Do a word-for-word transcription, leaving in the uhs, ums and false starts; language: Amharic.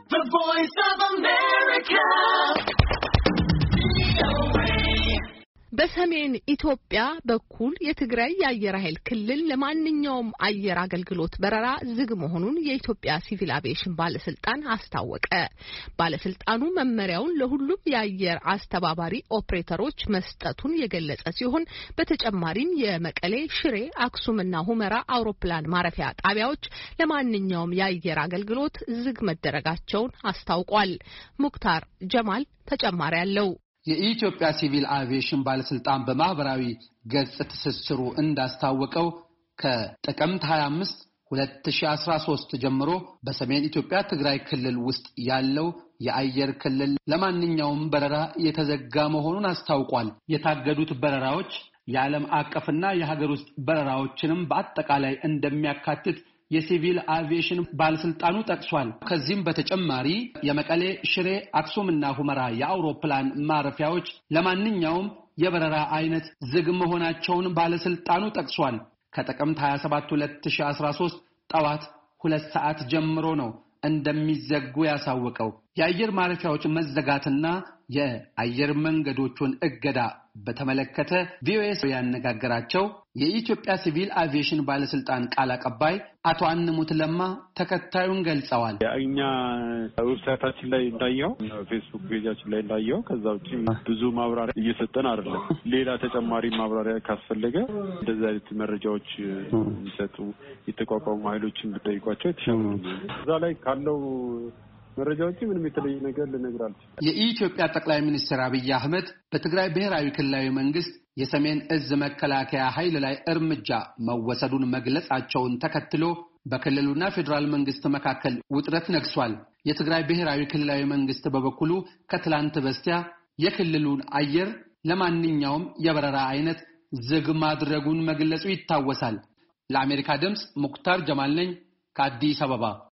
The Voice of America. በሰሜን ኢትዮጵያ በኩል የትግራይ የአየር ኃይል ክልል ለማንኛውም አየር አገልግሎት በረራ ዝግ መሆኑን የኢትዮጵያ ሲቪል አቪዬሽን ባለስልጣን አስታወቀ። ባለስልጣኑ መመሪያውን ለሁሉም የአየር አስተባባሪ ኦፕሬተሮች መስጠቱን የገለጸ ሲሆን በተጨማሪም የመቀሌ፣ ሽሬ፣ አክሱምና ሁመራ አውሮፕላን ማረፊያ ጣቢያዎች ለማንኛውም የአየር አገልግሎት ዝግ መደረጋቸውን አስታውቋል። ሙክታር ጀማል ተጨማሪ አለው። የኢትዮጵያ ሲቪል አቪዬሽን ባለስልጣን በማህበራዊ ገጽ ትስስሩ እንዳስታወቀው ከጥቅምት ሃያ አምስት ሁለት ሺህ አስራ ሶስት ጀምሮ በሰሜን ኢትዮጵያ ትግራይ ክልል ውስጥ ያለው የአየር ክልል ለማንኛውም በረራ የተዘጋ መሆኑን አስታውቋል። የታገዱት በረራዎች የዓለም አቀፍና የሀገር ውስጥ በረራዎችንም በአጠቃላይ እንደሚያካትት የሲቪል አቪዬሽን ባለስልጣኑ ጠቅሷል። ከዚህም በተጨማሪ የመቀሌ፣ ሽሬ፣ አክሱምና ሁመራ የአውሮፕላን ማረፊያዎች ለማንኛውም የበረራ አይነት ዝግ መሆናቸውን ባለስልጣኑ ጠቅሷል። ከጥቅምት ሃያ ሰባት ሁለት ሺህ አስራ ሶስት ጠዋት ሁለት ሰዓት ጀምሮ ነው እንደሚዘጉ ያሳወቀው። የአየር ማረፊያዎች መዘጋትና የአየር መንገዶቹን እገዳ በተመለከተ ቪኦኤ ያነጋገራቸው የኢትዮጵያ ሲቪል አቪዬሽን ባለስልጣን ቃል አቀባይ አቶ አንሙት ለማ ተከታዩን ገልጸዋል። እኛ ዌብሳይታችን ላይ እንዳየው ፌስቡክ ፔጃችን ላይ እንዳየው ከዛው ብዙ ማብራሪያ እየሰጠን አይደለም። ሌላ ተጨማሪ ማብራሪያ ካስፈለገ እንደዚህ አይነት መረጃዎች የሚሰጡ የተቋቋሙ ኃይሎችን ብትጠይቋቸው የተሻለ ነው። እዛ ላይ ካለው መረጃዎች ምንም የተለየ ነገር ልነግራችሁ። የኢትዮጵያ ጠቅላይ ሚኒስትር አብይ አህመድ በትግራይ ብሔራዊ ክልላዊ መንግስት የሰሜን እዝ መከላከያ ኃይል ላይ እርምጃ መወሰዱን መግለጻቸውን ተከትሎ በክልሉና ፌደራል መንግስት መካከል ውጥረት ነግሷል። የትግራይ ብሔራዊ ክልላዊ መንግስት በበኩሉ ከትላንት በስቲያ የክልሉን አየር ለማንኛውም የበረራ አይነት ዝግ ማድረጉን መግለጹ ይታወሳል። ለአሜሪካ ድምጽ ሙክታር ጀማል ነኝ ከአዲስ አበባ።